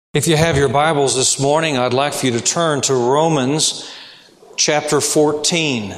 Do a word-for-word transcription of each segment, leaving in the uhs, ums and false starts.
If you have your Bibles this morning, I'd like for you to turn to Romans chapter fourteen.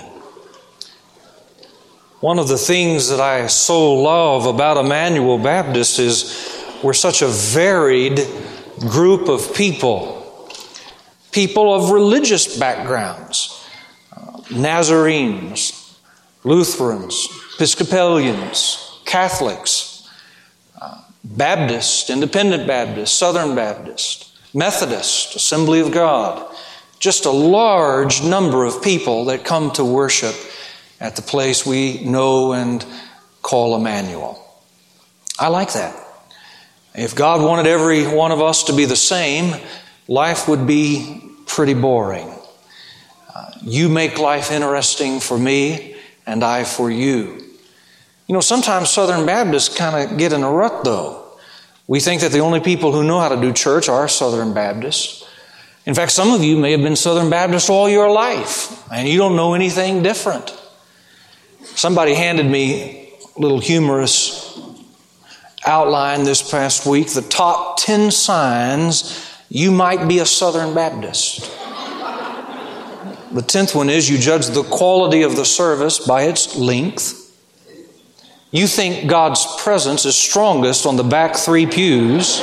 One of the things that I so love about Emmanuel Baptist is we're such a varied group of people. People of religious backgrounds, uh, Nazarenes, Lutherans, Episcopalians, Catholics, Baptist, Independent Baptist, Southern Baptist, Methodist, Assembly of God. Just a large number of people that come to worship at the place we know and call Emmanuel. I like that. If God wanted every one of us to be the same, life would be pretty boring. Uh, you make life interesting for me, and I for you. You know, sometimes Southern Baptists kind of get in a rut, though. We think that the only people who know how to do church are Southern Baptists. In fact, some of you may have been Southern Baptists all your life, and you don't know anything different. Somebody handed me a little humorous outline this past week, the top ten signs you might be a Southern Baptist. The tenth one is you judge the quality of the service by its length. You think God's presence is strongest on the back three pews.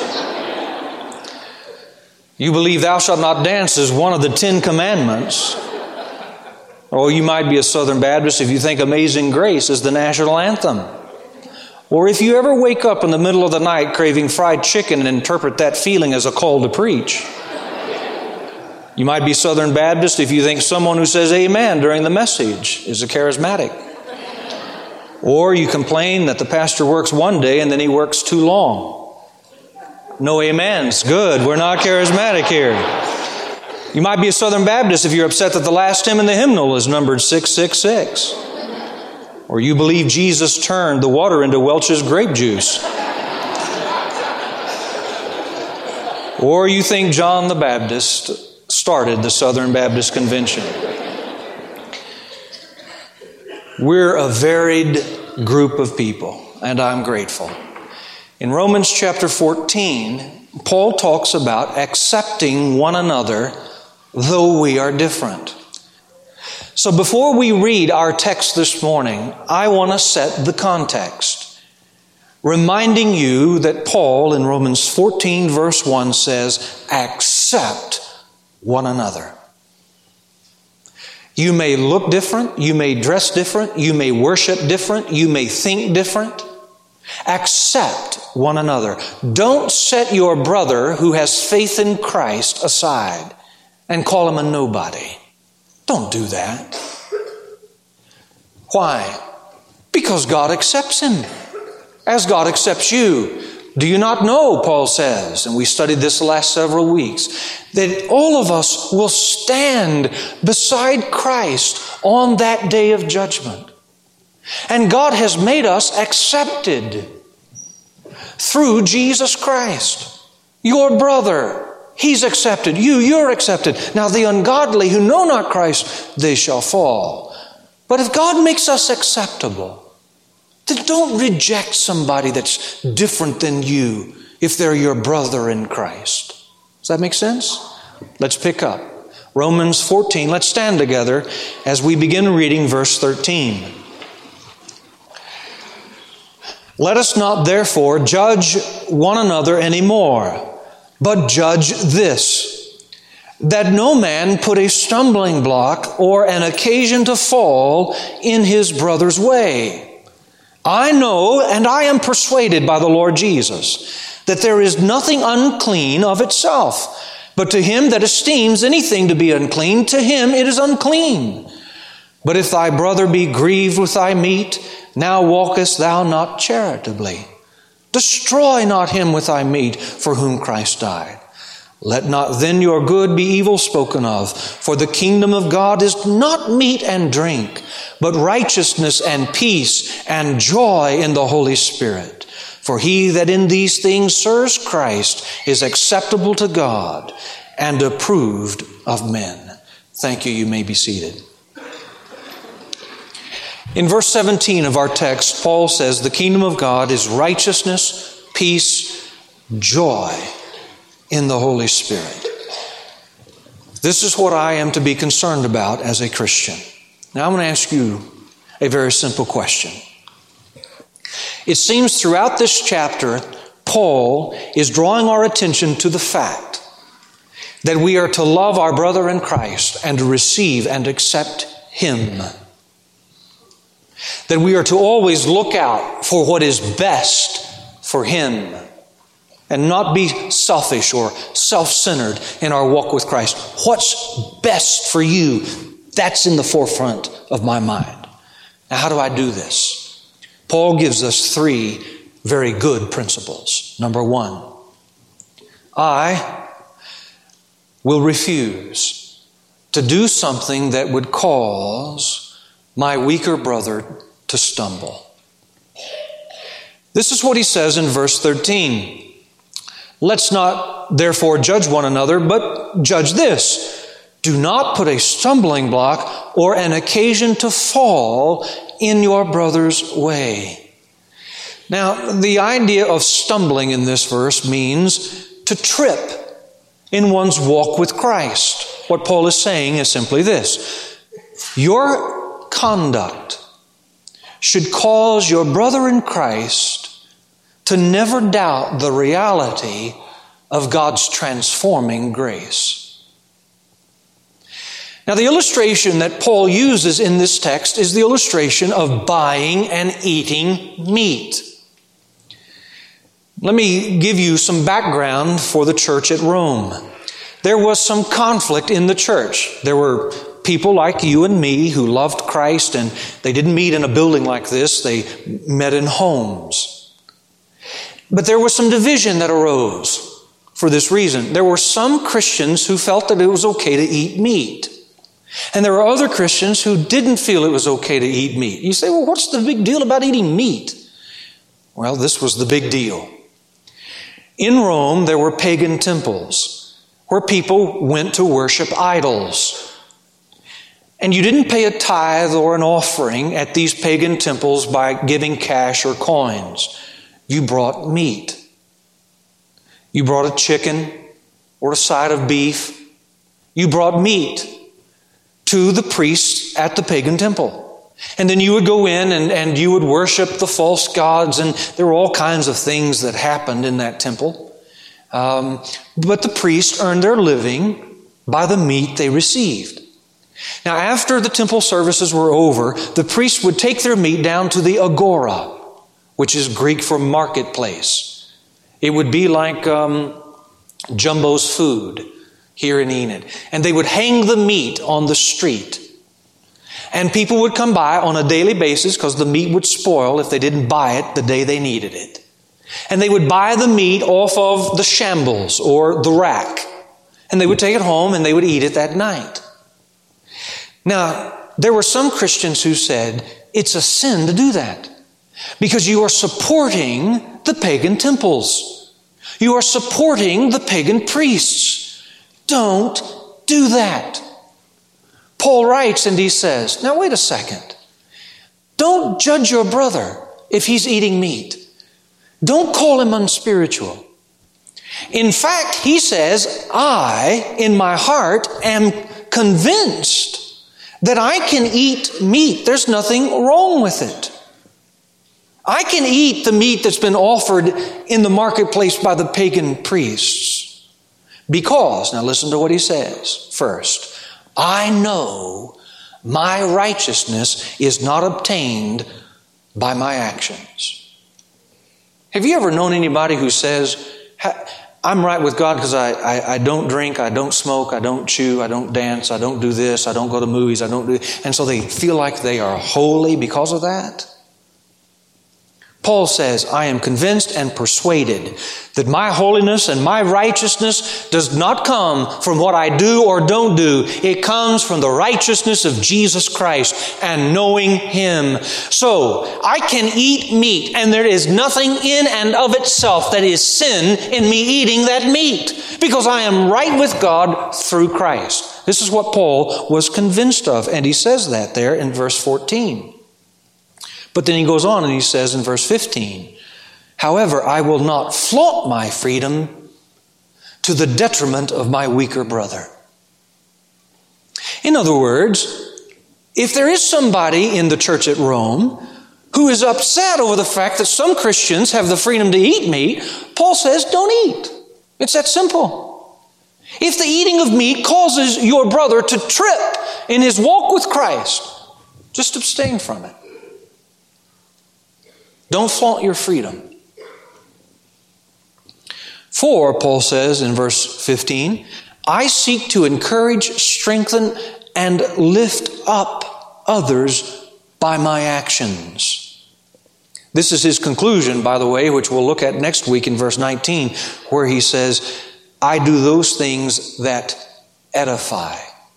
You believe thou shalt not dance is one of the Ten Commandments. Or you might be a Southern Baptist if you think Amazing Grace is the national anthem. Or if you ever wake up in the middle of the night craving fried chicken and interpret that feeling as a call to preach. You might be Southern Baptist if you think someone who says amen during the message is a charismatic. Or you complain that the pastor works one day and then he works too long. No amens. Good. We're not charismatic here. You might be a Southern Baptist if you're upset that the last hymn in the hymnal is numbered six six six. Or you believe Jesus turned the water into Welch's grape juice. Or you think John the Baptist started the Southern Baptist Convention. We're a varied group of people, and I'm grateful. In Romans chapter fourteen, Paul talks about accepting one another though we are different. So before we read our text this morning, I want to set the context, reminding you that Paul in Romans fourteen verse one says, accept one another. You may look different, you may dress different, you may worship different, you may think different. Accept one another. Don't set your brother who has faith in Christ aside and call him a nobody. Don't do that. Why? Because God accepts him, as God accepts you. Do you not know, Paul says, and we studied this the last several weeks, that all of us will stand beside Christ on that day of judgment. And God has made us accepted through Jesus Christ. Your brother, he's accepted. You, you're accepted. Now the ungodly who know not Christ, they shall fall. But if God makes us acceptable, then don't reject somebody that's different than you if they're your brother in Christ. Does that make sense? Let's pick up. Romans fourteen. Let's stand together as we begin reading verse thirteen. Let us not therefore judge one another anymore, but judge this, that no man put a stumbling block or an occasion to fall in his brother's way. I know and I am persuaded by the Lord Jesus that there is nothing unclean of itself, but to him that esteems anything to be unclean, to him it is unclean. But if thy brother be grieved with thy meat, now walkest thou not charitably. Destroy not him with thy meat for whom Christ died. Let not then your good be evil spoken of, for the kingdom of God is not meat and drink, but righteousness and peace and joy in the Holy Spirit. For he that in these things serves Christ is acceptable to God and approved of men. Thank you. You may be seated. In verse seventeen of our text, Paul says the kingdom of God is righteousness, peace, joy in the Holy Spirit. This is what I am to be concerned about as a Christian. Now I'm going to ask you a very simple question. It seems throughout this chapter, Paul is drawing our attention to the fact that we are to love our brother in Christ and to receive and accept him. That we are to always look out for what is best for him and not be selfish or self-centered in our walk with Christ. What's best for you? That's in the forefront of my mind. Now, how do I do this? Paul gives us three very good principles. Number one, I will refuse to do something that would cause my weaker brother to stumble. This is what he says in verse thirteen. Let's not therefore judge one another, but judge this. Do not put a stumbling block or an occasion to fall in your brother's way. Now, the idea of stumbling in this verse means to trip in one's walk with Christ. What Paul is saying is simply this. Your conduct should cause your brother in Christ to never doubt the reality of God's transforming grace. Now, the illustration that Paul uses in this text is the illustration of buying and eating meat. Let me give you some background for the church at Rome. There was some conflict in the church. There were people like you and me who loved Christ, and they didn't meet in a building like this. They met in homes. But there was some division that arose for this reason. There were some Christians who felt that it was okay to eat meat. And there were other Christians who didn't feel it was okay to eat meat. You say, well, what's the big deal about eating meat? Well, this was the big deal. In Rome, there were pagan temples where people went to worship idols. And you didn't pay a tithe or an offering at these pagan temples by giving cash or coins. You brought meat. You brought a chicken or a side of beef. You brought meat to the priests at the pagan temple. And then you would go in and, and you would worship the false gods, and there were all kinds of things that happened in that temple. Um, but the priests earned their living by the meat they received. Now, after the temple services were over, the priests would take their meat down to the agora, which is Greek for marketplace. It would be like um, Jumbo's Food here in Enid. And they would hang the meat on the street. And people would come by on a daily basis because the meat would spoil if they didn't buy it the day they needed it. And they would buy the meat off of the shambles or the rack. And they would take it home and they would eat it that night. Now, there were some Christians who said it's a sin to do that because you are supporting the pagan temples. You are supporting the pagan priests. Don't do that. Paul writes and he says, now wait a second. Don't judge your brother if he's eating meat. Don't call him unspiritual. In fact, he says, I, in my heart, am convinced that I can eat meat. There's nothing wrong with it. I can eat the meat that's been offered in the marketplace by the pagan priests. Because, now listen to what he says first, I know my righteousness is not obtained by my actions. Have you ever known anybody who says, I'm right with God because I, I, I don't drink, I don't smoke, I don't chew, I don't dance, I don't do this, I don't go to movies, I don't do, and so they feel like they are holy because of that? Paul says, I am convinced and persuaded that my holiness and my righteousness does not come from what I do or don't do. It comes from the righteousness of Jesus Christ and knowing Him. So, I can eat meat, and there is nothing in and of itself that is sin in me eating that meat, because I am right with God through Christ. This is what Paul was convinced of, and he says that there in verse fourteen. But then he goes on and he says in verse fifteen, however, I will not flaunt my freedom to the detriment of my weaker brother. In other words, if there is somebody in the church at Rome who is upset over the fact that some Christians have the freedom to eat meat, Paul says, don't eat. It's that simple. If the eating of meat causes your brother to trip in his walk with Christ, just abstain from it. Don't flaunt your freedom. For, Paul says in verse fifteen, I seek to encourage, strengthen, and lift up others by my actions. This is his conclusion, by the way, which we'll look at next week in verse nineteen, where he says, I do those things that edify.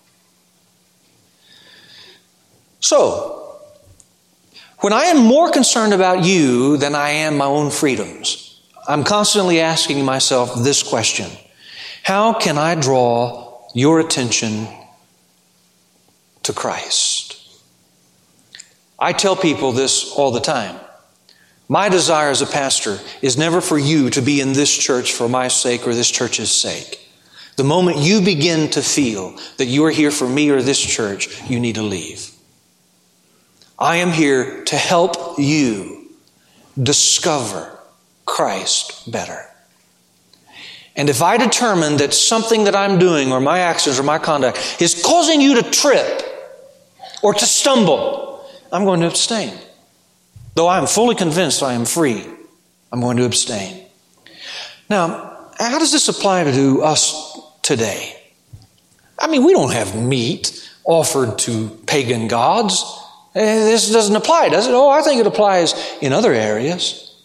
So, when I am more concerned about you than I am my own freedoms, I'm constantly asking myself this question: how can I draw your attention to Christ? I tell people this all the time. My desire as a pastor is never for you to be in this church for my sake or this church's sake. The moment you begin to feel that you are here for me or this church, you need to leave. I am here to help you discover Christ better. And if I determine that something that I'm doing or my actions or my conduct is causing you to trip or to stumble, I'm going to abstain. Though I am fully convinced I am free, I'm going to abstain. Now, how does this apply to us today? I mean, we don't have meat offered to pagan gods. This doesn't apply, does it? Oh, I think it applies in other areas.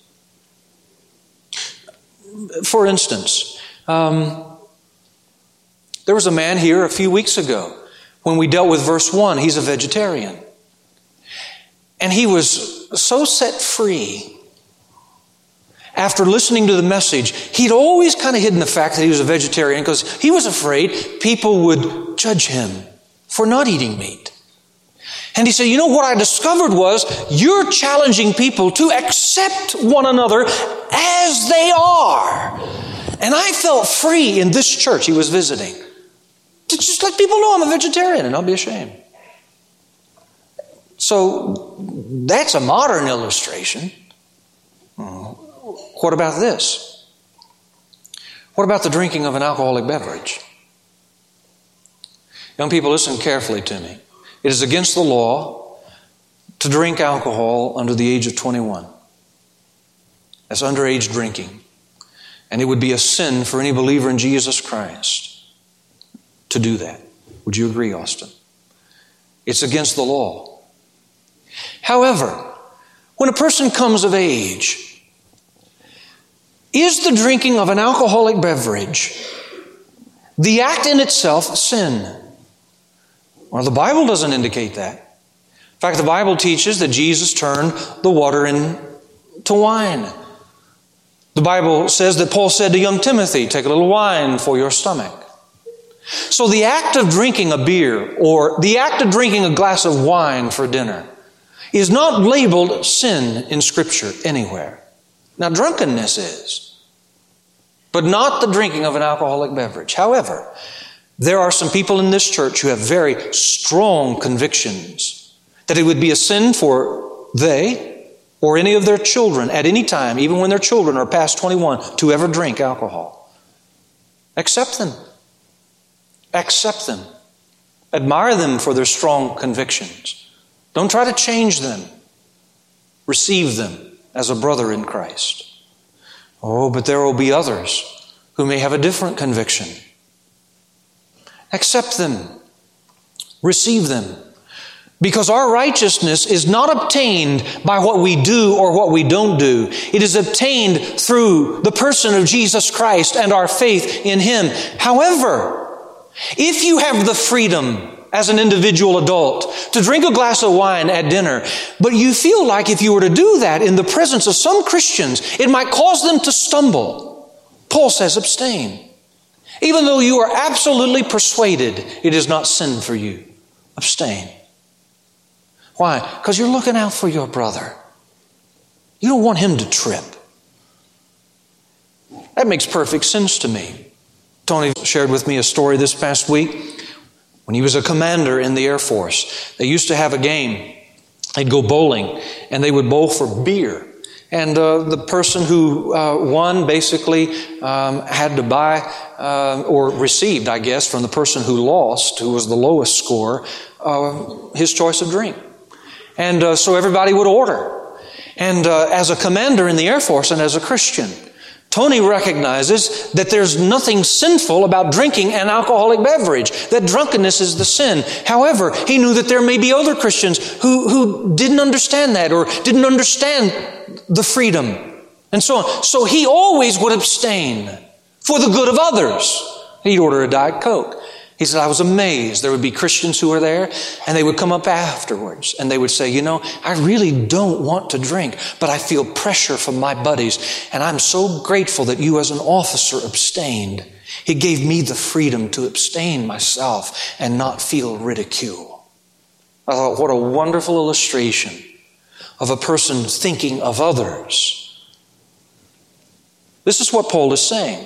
For instance, um, there was a man here a few weeks ago when we dealt with verse one. He's a vegetarian. And he was so set free after listening to the message. He'd always kind of hidden the fact that he was a vegetarian because he was afraid people would judge him for not eating meat. And he said, you know what I discovered was you're challenging people to accept one another as they are. And I felt free in this church he was visiting to just let people know I'm a vegetarian and I'll be ashamed. So that's a modern illustration. What about this? What about the drinking of an alcoholic beverage? Young people, listen carefully to me. It is against the law to drink alcohol under the age of twenty-one. That's underage drinking. And it would be a sin for any believer in Jesus Christ to do that. Would you agree, Austin? It's against the law. However, when a person comes of age, is the drinking of an alcoholic beverage the act in itself sin? Well, the Bible doesn't indicate that. In fact, the Bible teaches that Jesus turned the water into wine. The Bible says that Paul said to young Timothy, take a little wine for your stomach. So the act of drinking a beer or the act of drinking a glass of wine for dinner is not labeled sin in Scripture anywhere. Now, drunkenness is, but not the drinking of an alcoholic beverage. However, there are some people in this church who have very strong convictions that it would be a sin for they or any of their children at any time, even when their children are past twenty-one, to ever drink alcohol. Accept them. Accept them. Admire them for their strong convictions. Don't try to change them. Receive them as a brother in Christ. Oh, but there will be others who may have a different conviction. Accept them. Receive them. Because our righteousness is not obtained by what we do or what we don't do. It is obtained through the person of Jesus Christ and our faith in Him. However, if you have the freedom as an individual adult to drink a glass of wine at dinner, but you feel like if you were to do that in the presence of some Christians, it might cause them to stumble, Paul says abstain. Even though you are absolutely persuaded it is not sin for you, abstain. Why? Because you're looking out for your brother. You don't want him to trip. That makes perfect sense to me. Tony shared with me a story this past week. When he was a commander in the Air Force, they used to have a game. They'd go bowling, and they would bowl for beer. And uh, the person who uh, won basically um, had to buy uh, or received, I guess, from the person who lost, who was the lowest score, uh, his choice of drink. And uh, so everybody would order. And uh, as a commander in the Air Force and as a Christian, Tony recognizes that there's nothing sinful about drinking an alcoholic beverage, that drunkenness is the sin. However, he knew that there may be other Christians who, who didn't understand that or didn't understand the freedom and so on. So he always would abstain for the good of others. He'd order a Diet Coke. He said, I was amazed. There would be Christians who were there, and they would come up afterwards, and they would say, you know, I really don't want to drink, but I feel pressure from my buddies, and I'm so grateful that you as an officer abstained. It gave me the freedom to abstain myself and not feel ridicule. I thought, what a wonderful illustration of a person thinking of others. This is what Paul is saying.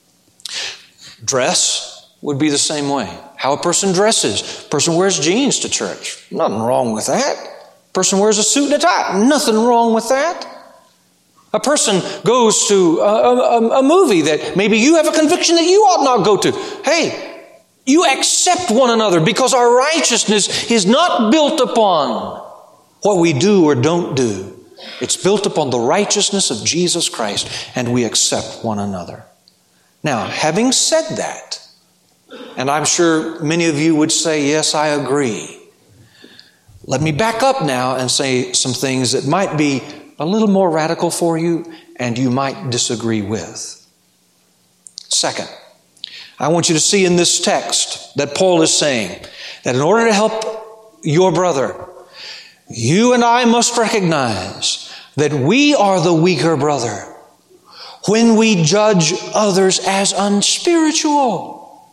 Dress would be the same way. How a person dresses. A person wears jeans to church. Nothing wrong with that. A person wears a suit and a tie. Nothing wrong with that. A person goes to a, a, a movie that maybe you have a conviction that you ought not go to. Hey, you accept one another because our righteousness is not built upon what we do or don't do. It's built upon the righteousness of Jesus Christ, and we accept one another. Now, having said that, and I'm sure many of you would say, yes, I agree. Let me back up now and say some things that might be a little more radical for you and you might disagree with. Second, I want you to see in this text that Paul is saying that in order to help your brother, you and I must recognize that we are the weaker brother when we judge others as unspiritual.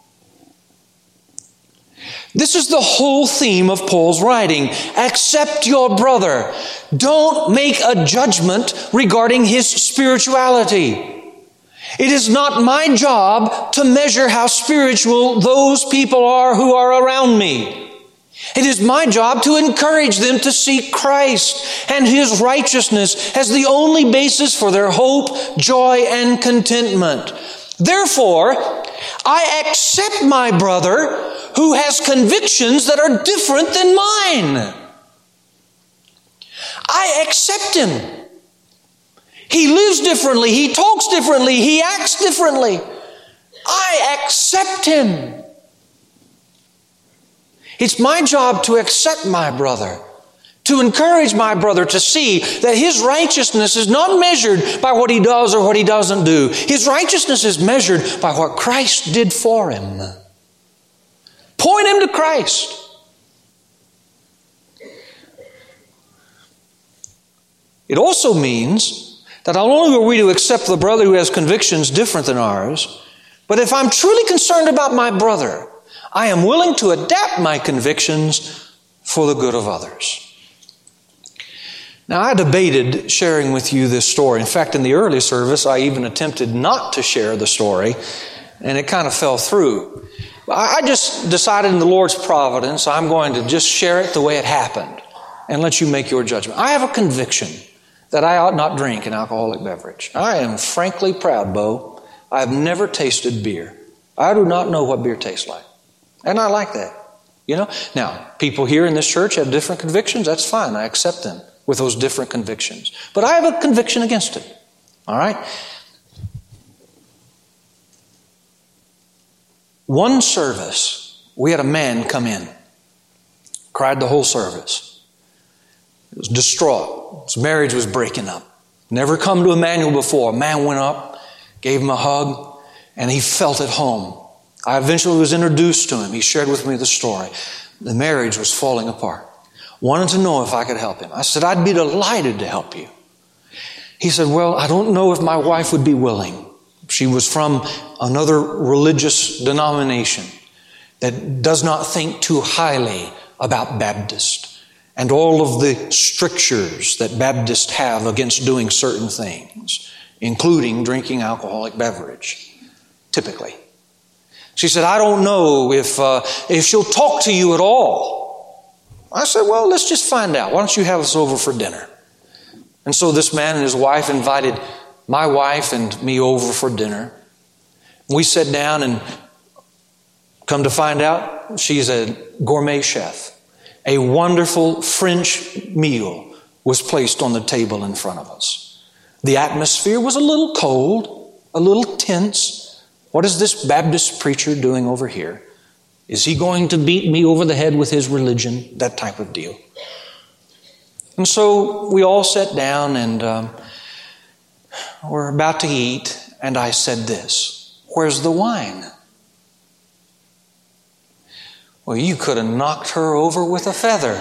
This is the whole theme of Paul's writing. Accept your brother. Don't make a judgment regarding his spirituality. It is not my job to measure how spiritual those people are who are around me. It is my job to encourage them to seek Christ and His righteousness as the only basis for their hope, joy, and contentment. Therefore, I accept my brother who has convictions that are different than mine. I accept him. He lives differently. He talks differently. He acts differently. I accept him. It's my job to accept my brother, to encourage my brother to see that his righteousness is not measured by what he does or what he doesn't do. His righteousness is measured by what Christ did for him. Point him to Christ. It also means that not only are we to accept the brother who has convictions different than ours, but if I'm truly concerned about my brother, I am willing to adapt my convictions for the good of others. Now, I debated sharing with you this story. In fact, in the early service, I even attempted not to share the story, and it kind of fell through. I just decided in the Lord's providence, I'm going to just share it the way it happened and let you make your judgment. I have a conviction that I ought not drink an alcoholic beverage. I am frankly proud, Bo. I have never tasted beer. I do not know what beer tastes like. And I like that. You know? Now, people here in this church have different convictions. That's fine. I accept them with those different convictions. But I have a conviction against it. All right? One service, we had a man come in. Cried the whole service. He was distraught. His marriage was breaking up. Never come to Emmanuel before. A man went up, gave him a hug, and he felt at home. I eventually was introduced to him. He shared with me the story. The marriage was falling apart. Wanted to know if I could help him. I said, I'd be delighted to help you. He said, well, I don't know if my wife would be willing. She was from another religious denomination that does not think too highly about Baptist and all of the strictures that Baptists have against doing certain things, including drinking alcoholic beverage, typically. She said, I don't know if, uh, if she'll talk to you at all. I said, well, let's just find out. Why don't you have us over for dinner? And so this man and his wife invited my wife and me over for dinner. We sat down, and come to find out, she's a gourmet chef. A wonderful French meal was placed on the table in front of us. The atmosphere was a little cold, a little tense. What is this Baptist preacher doing over here? Is he going to beat me over the head with his religion? That type of deal. And so we all sat down, and um, we're about to eat, and I said this, where's the wine? Well, you could have knocked her over with a feather.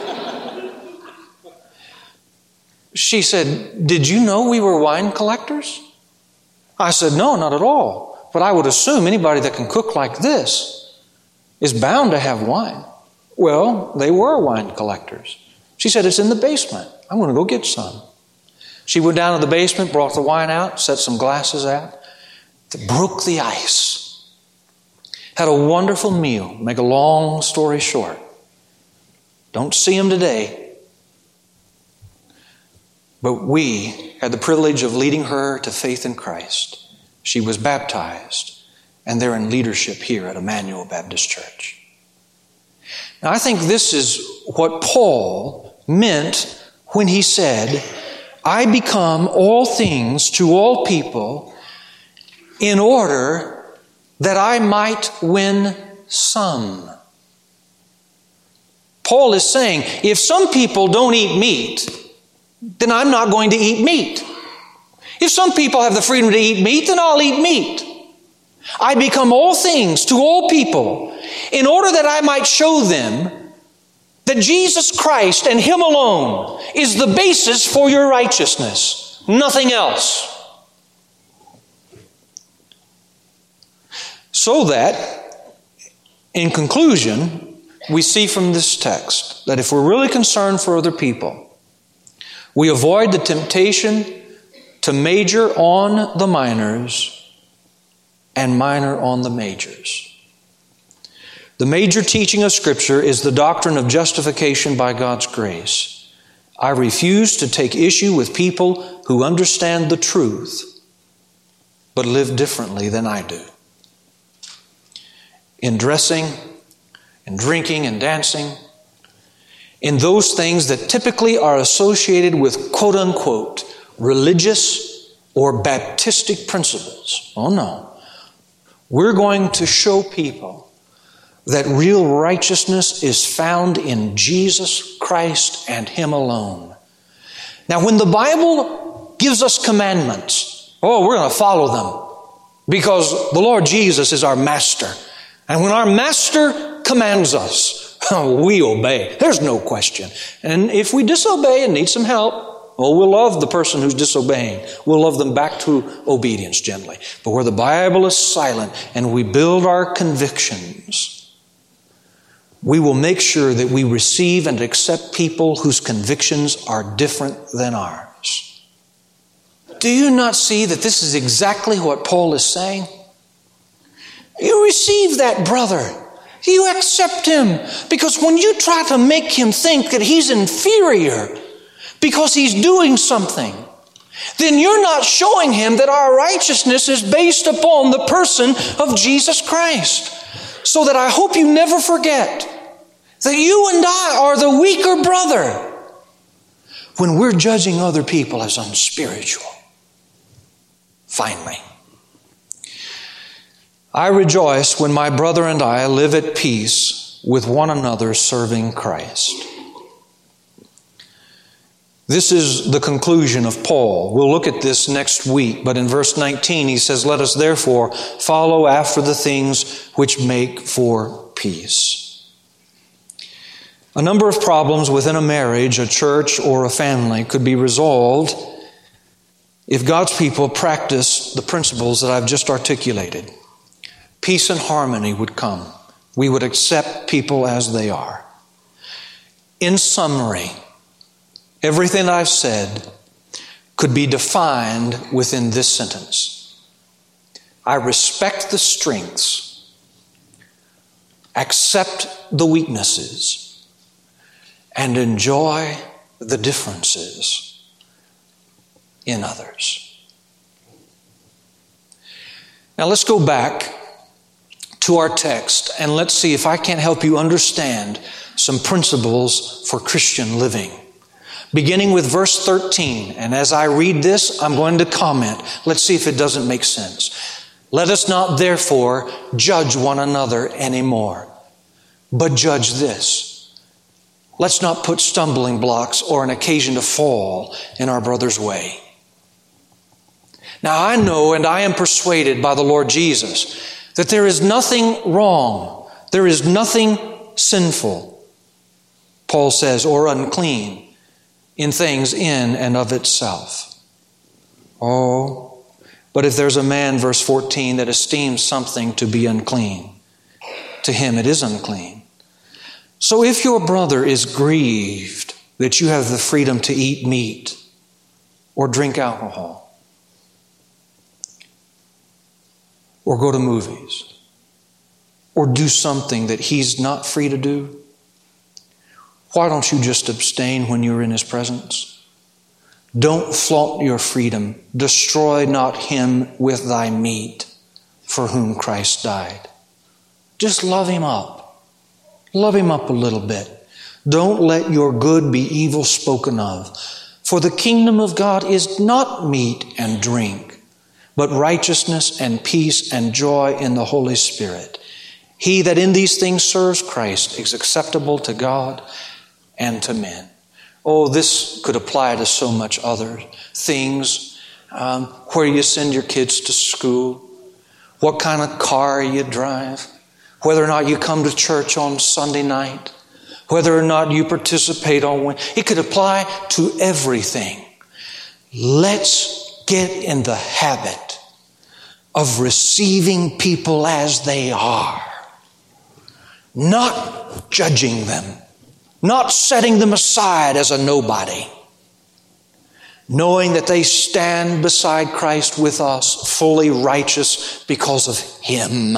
She said, did you know we were wine collectors? I said, no, not at all. But I would assume anybody that can cook like this is bound to have wine. Well, they were wine collectors. She said, it's in the basement. I'm going to go get some. She went down to the basement, brought the wine out, set some glasses out, broke the ice. Had a wonderful meal. Make a long story short. Don't see him today. But we had the privilege of leading her to faith in Christ. She was baptized, and they're in leadership here at Emmanuel Baptist Church. Now, I think this is what Paul meant when he said, I become all things to all people in order that I might win some. Paul is saying, if some people don't eat meat, then I'm not going to eat meat. If some people have the freedom to eat meat, then I'll eat meat. I become all things to all people in order that I might show them that Jesus Christ and Him alone is the basis for your righteousness, nothing else. So that, in conclusion, we see from this text that if we're really concerned for other people, we avoid the temptation to major on the minors and minor on the majors. The major teaching of Scripture is the doctrine of justification by God's grace. I refuse to take issue with people who understand the truth but live differently than I do. In dressing, in drinking and dancing, in those things that typically are associated with quote-unquote religious or Baptistic principles. Oh no. We're going to show people that real righteousness is found in Jesus Christ and Him alone. Now, when the Bible gives us commandments, oh, we're going to follow them because the Lord Jesus is our master. And when our master commands us, we obey. There's no question. And if we disobey and need some help, well, we'll love the person who's disobeying. We'll love them back to obedience gently. But where the Bible is silent and we build our convictions, we will make sure that we receive and accept people whose convictions are different than ours. Do you not see that this is exactly what Paul is saying? You receive that brother. You accept him. Because when you try to make him think that he's inferior because he's doing something, then you're not showing him that our righteousness is based upon the person of Jesus Christ. So that I hope you never forget that you and I are the weaker brother when we're judging other people as unspiritual. Finally, I rejoice when my brother and I live at peace with one another serving Christ. This is the conclusion of Paul. We'll look at this next week, but in verse nineteen he says, let us therefore follow after the things which make for peace. A number of problems within a marriage, a church, or a family could be resolved if God's people practice the principles that I've just articulated. Peace and harmony would come. We would accept people as they are. In summary, everything I've said could be defined within this sentence. I respect the strengths accept the weaknesses, and enjoy the differences in others. Now let's go back to our text and let's see if I can't help you understand some principles for Christian living. Beginning with verse thirteen, and as I read this, I'm going to comment. Let's see if it doesn't make sense. Let us not therefore judge one another anymore, but judge this. Let's not put stumbling blocks or an occasion to fall in our brother's way. Now I know and I am persuaded by the Lord Jesus that there is nothing wrong, there is nothing sinful, Paul says, or unclean in things in and of itself. Oh, but if there's a man, verse fourteen, that esteems something to be unclean, to him it is unclean. So if your brother is grieved that you have the freedom to eat meat or drink alcohol, or go to movies, or do something that he's not free to do, why don't you just abstain when you're in his presence? Don't flaunt your freedom. Destroy not him with thy meat for whom Christ died. Just love him up. Love him up a little bit. Don't let your good be evil spoken of. For the kingdom of God is not meat and drink, but righteousness and peace and joy in the Holy Spirit. He that in these things serves Christ is acceptable to God and to men. Oh, this could apply to so much other things. Um, where you send your kids to school, what kind of car you drive, whether or not you come to church on Sunday night, whether or not you participate on Wednesday. It could apply to everything. Let's get in the habit of receiving people as they are, not judging them, not setting them aside as a nobody, knowing that they stand beside Christ with us, fully righteous because of Him.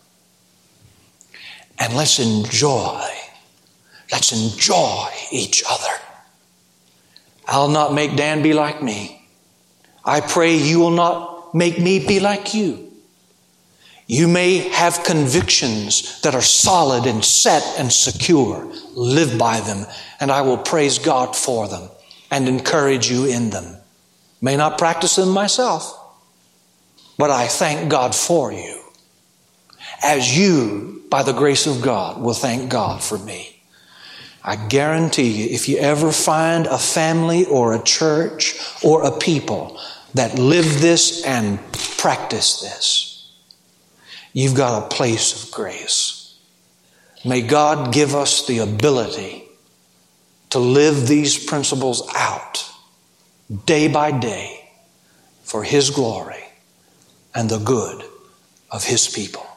And let's enjoy, let's enjoy each other. I'll not make Dan be like me. I pray you will not make me be like you. You may have convictions that are solid and set and secure. Live by them, and I will praise God for them and encourage you in them. May not practice them myself, but I thank God for you, as you, by the grace of God, will thank God for me. I guarantee you, if you ever find a family or a church or a people that live this and practice this, you've got a place of grace. May God give us the ability to live these principles out day by day for His glory and the good of His people.